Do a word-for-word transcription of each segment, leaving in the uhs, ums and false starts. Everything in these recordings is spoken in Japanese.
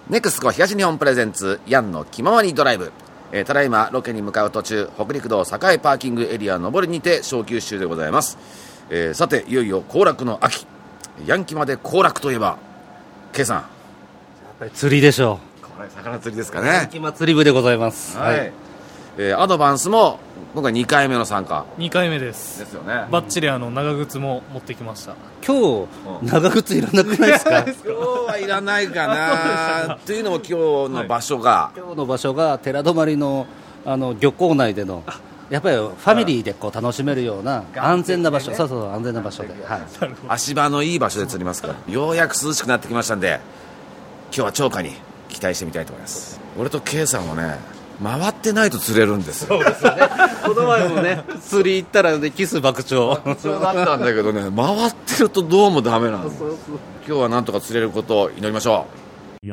ネクスコ東日本プレゼンツヤンの気ままにドライブ、えー、ただいまロケに向かう途中、北陸道栄パーキングエリア上りにて小休止中でございます。えー、さていよいよ行楽の秋、ヤンキまで行楽といえば K さん、やっぱり釣りでしょう。 これ魚釣りですかね。 ヤンキ祭り部でございます。 はい、はい、えー、アドバンスも今回にかいめの参加。 にかいめですですよね。 バッチリあの長靴も持ってきました。 今日長靴いらなくないですか？ 今日はいらないかなというのも今日の場所が、 はい、今日の場所が寺泊のあの漁港内でのやっぱりファミリーでこう楽しめるような安全な場所、ね、そうそう安全な場所で、はい、 足場のいい場所で釣りますから、ようやく涼しくなってきましたんで、今日は超過に期待してみたいと思います。俺と K さんもね、回ってないと釣れるんですよ。 そうですよね。この前もね釣り行ったら、ね、キス爆笑爆笑だったんだけどね、回ってるとどうもダメなんです。今日はなんとか釣れることを祈りましょう。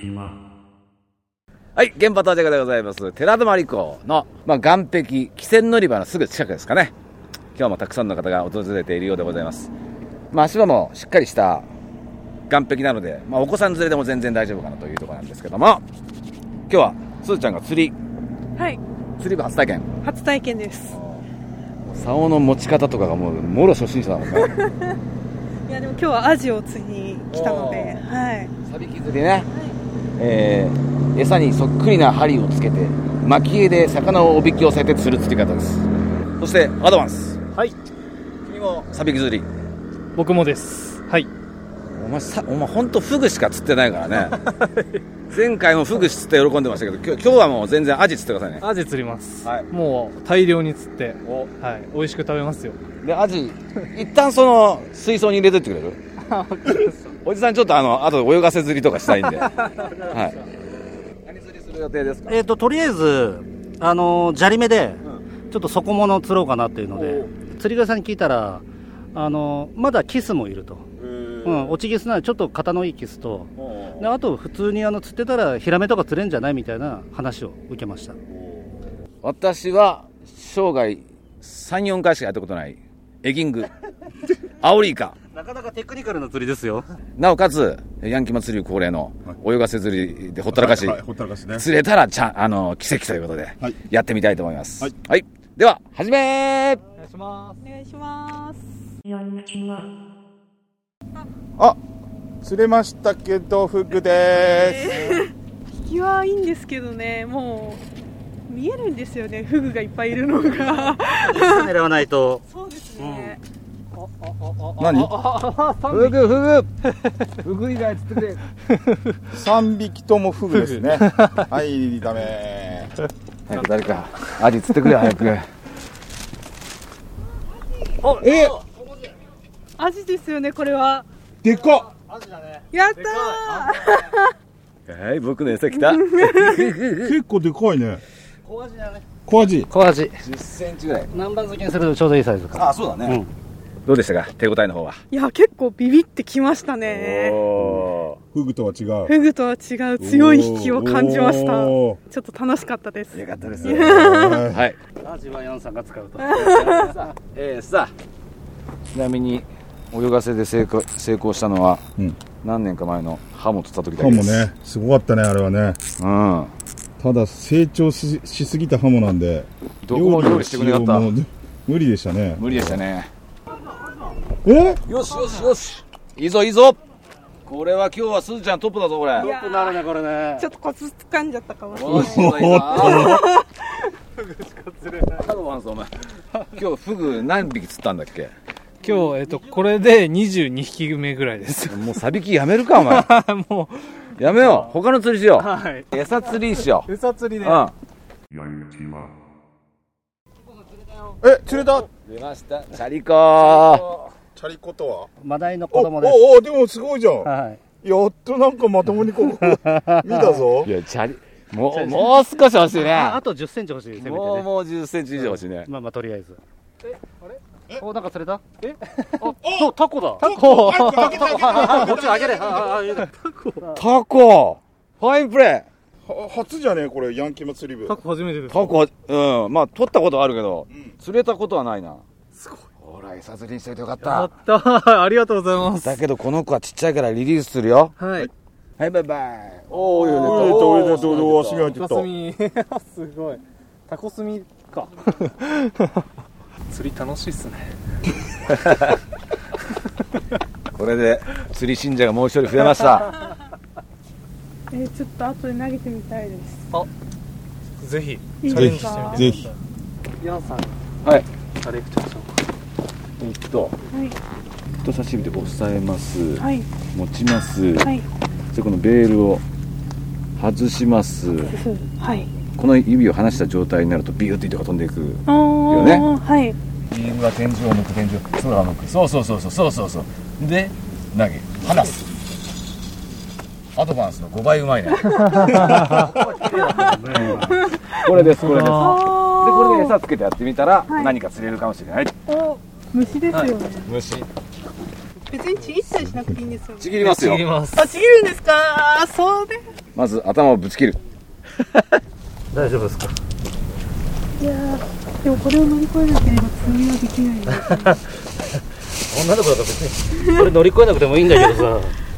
はい、現場到着でございます。寺泊港の、まあ、岸壁汽船乗り場のすぐ近くですかね。今日もたくさんの方が訪れているようでございます。まあ、足場もしっかりした岸壁なので、まあ、お子さん連れでも全然大丈夫かなというところなんですけども、今日はすーちゃんが釣り、 はい、 釣り部初体験。 初体験です。 竿の持ち方とかがもうもろ初心者だもんね。 いやでも今日はアジを釣りに来たので、はい、 サビキ釣りね、はい、えー、餌にそっくりな針をつけて巻き絵で魚をおびき寄せて釣る釣り方です。そしてアドバンス、 はい、 君もサビキ釣り。 僕もです。はい。 お前さ、お前本当フグしか釣ってないからね。前回もフグ釣って喜んでましたけど、今日、今日はもう全然アジ釣ってくださいね。 アジ釣ります、 はい、 もう大量に釣って、はい、美味しく食べますよ。 でアジ一旦その水槽に入れといてくれる？おじさんちょっとあの後で泳がせ釣りとかしたいんで。はい、何釣りする予定ですか？ えーととりあえずあの砂利目でちょっと底物を釣ろうかなっていうので、釣り具屋さんに聞いたらあのまだキスもいると、うん、落ちキスならちょっと型のいいキスと、であと普通にあの釣ってたらヒラメとか釣れんじゃないみたいな話を受けました。 私は生涯 さん,よん 回しかやったことないエギングアオリイカ。 なかなかテクニカルな釣りですよ。 なおかつヤンキマ釣り恒例の泳がせ釣りでほったらかし、 はいはい、ほったらかしね、 釣れたらちゃあの奇跡ということで、はい、やってみたいと思います。はい、はい、では始めー。 お願いします。 お願いします。 あ、釣れましたけどフグです、 えー、引きはいいんですけどね、もう見えるんですよね、フグがいっぱいいるのが。 狙わないと。 そうですね、 うん、何？ フグフグフグ以外釣ってくれ。 さんびきともフグですね。はい、ダメ。 早く誰かアジ釣ってくれ早く。 え、 アジですよね、これは。 でかっ。 アジだね。 やったー。はい、僕の餌来た。 結構でかいね。 小アジだね。 小アジ。 小アジ。 じゅっセンチぐらい。 南蛮漬けにするとちょうどいいサイズか。 あ、そうだね。うん、どうでしたか、手応えの方は。 いや、結構ビビってきましたね。 おー、フグとは違う。 フグとは違う強い引きを感じました。ちょっと楽しかったです。 よかったです。はい。 アジはヤンさんが使うと。 えー、さあ、ちなみに泳がせで成功、成功したのは、うん、何年か前のハモとった時だけです。 ハモね、すごかったねあれはね。うん。ただ成長 し, しすぎたハモなんで、 どこも料理してくれなかった。 無理でしたね。 無理でしたね。 え？ よしよしよし。いいぞいいぞ。これは今日はすずちゃんトップだぞこれ。 トップなるねこれね。 ちょっとコツ掴んじゃったかもしれない。 おっと。 フグしか釣れない。 アドバンスお前。今日フグ何匹釣ったんだっけ？ 今日、えっと、これでにじゅうにひきめぐらいです。 もうサビキやめるか、お前。 もう。やめよう。他の釣りしよう。 はい。 餌釣りしよう。 餌釣りで。 うん。 え、釣れた。 出ました。チャリコー。 チャリコとはマダイの子供です。 おお、でもすごいじゃん。 はい。 やっとなんかまともにここ、見たぞ。 いや、チャリ、もう、もう少し欲しいね。 あとじゅっセンチ欲しい。せめてね。 もう、もうじゅっセンチ以上欲しいね。 まあまあ、とりあえず。 え、あれお、なんか釣れた？え？ あ、そう、タコだ。 タコ。タコ。こっちあげれ。タコ。タコ。ファインプレー。初じゃねえこれ、ヤンキー祭り部。 タコ初めてです。 タコ、うん、まあ取ったことあるけど、うん、釣れたことはないな。 すごい。 ほら、餌釣りにしといてよかった。 やったー。ありがとうございます。 だけどこの子はちっちゃいからリリースするよ。 はい。 はい、バイバイ。おー、 おー、出た、おー、足が入ってタた。 コスミすごいタコスミか釣り楽しいっすねこれで釣り信者がもう一人増えましたえー、ちょっと後で投げてみたいです。 あぜひいいチャレンですかジしてみてぜひ。 ヤンさんはいあれくちゃんさんえっとはい人差し指で押さえますはい持ちますはいでこのベールを外しますはい。 この指を離した状態になるとビューって糸が飛んでいくおよねーはい。 ビームは天井を向く天井空を向くそうそうそうそうそうそうそうで投げ離すアドバンスのごばいうまいねこれですこれですでこれで餌つけてやってみたら、 はい何か釣れるかもしれないお虫ですよね。 虫別にちぎったりしなくていいんですよね。 ちぎりますよ切りますあ、ちぎるんですか。あー、そうで。 まず頭をぶち切る大丈夫ですか？ いやー、でもこれを乗り越えなければ釣りはできないんですね。 女の子だから別にこれ乗り越えなくてもいいんだけどさ。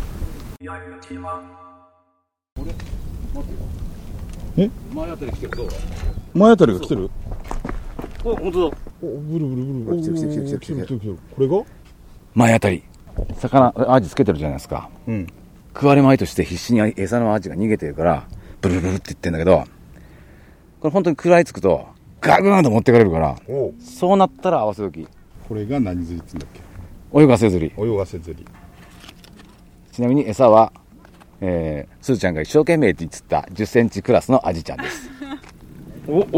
え前あたり来てるどう前あたりが来てる？ お、本当だ。 お、ブルブルブル。 来てる来てる来てる来てる来てる来てる来てる。これが？ 前あたり魚アジつけてるじゃないですかうん。 食われまいとして必死に餌のアジが逃げてるからブルブルって言ってんだけどこれ本当に食らいつくとガグーンと持ってかれるからお、 そうなったら合わせ時これが何釣りっつうんだっけ？ 泳がせ釣り泳がせ釣り。 ちなみに餌は、えー、すずちゃんが一生懸命って言ってたじゅっセンチクラスのアジちゃんですおおお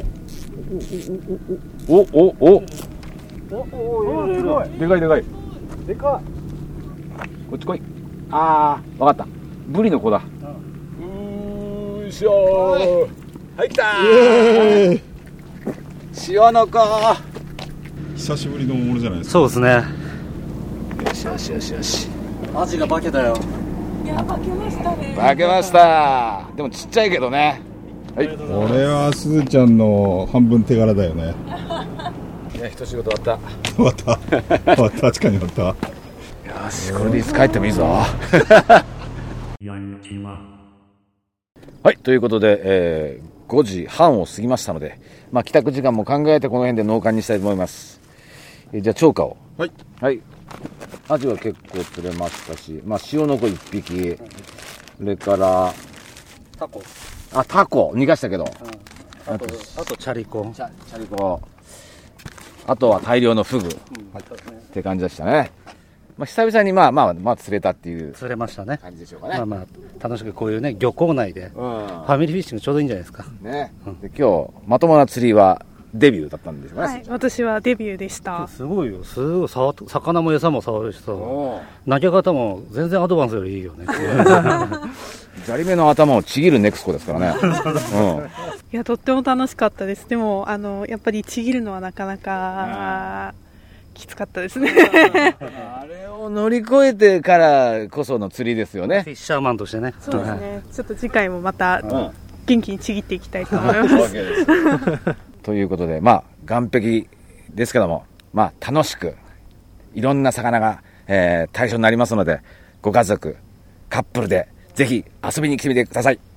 おおおおおお、すごい。 でかいでかいでかこっち来いあーわかったブリの子だうーしょーはい来たー塩の子久しぶりのものじゃないですか。 そうですね。 よしよしよしよしアジが化けたよ。 いや、化けましたね。 化けましたでもちっちゃいけどねはいこれはすずちゃんの半分手柄だよね。 いや一仕事終わっ終わった終わった確かに終わった。 たよしこれでいつ帰ってもいいぞはいということで、えー、ごじはんを過ぎましたので、まあ、帰宅時間も考えてこの辺で納棺にしたいと思います、えー、じゃあ釣果をはい。 はいアジは結構釣れましたし、まあ、塩の子いっぴきそれからタコ。 あタコ逃がしたけどあと、あとチャリコ。 チャチャリコあとは大量のフグって感じでしたね、まあ、久々にまあまあまあ釣れたっていう釣れましたね。 感じでしょうかね、 まあまあ、楽しくこういうね、漁港内で、フうんァミリーフィッシングちょうどいいんじゃないですか。 ね、で今日まともな釣りはデビューだったんでしょうね、 はい、私はデビューでした。 すごいよ。すごい触っ、魚も餌も触るしさ、 お投げ方も全然アドバンスよりいいよね。 ザリメの頭をちぎるネクスコですからね、 いや、とっても楽しかったです。でも、あの、やっぱりちぎるのはなかなかきつかったですね。 うん、あれを乗り越えてからこその釣りですよねフィッシャーマンとしてね。 そうですね。ちょっと次回もまたん元気にちぎっていきたいと思います。 ということでまあ岸壁ですけどもまあ楽しくいろんな魚が、えー、対象になりますのでご家族カップルでぜひ遊びに来てみてください。